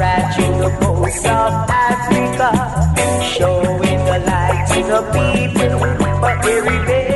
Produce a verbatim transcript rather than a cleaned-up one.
watching the coast of Africa, showing the light to the people for every day.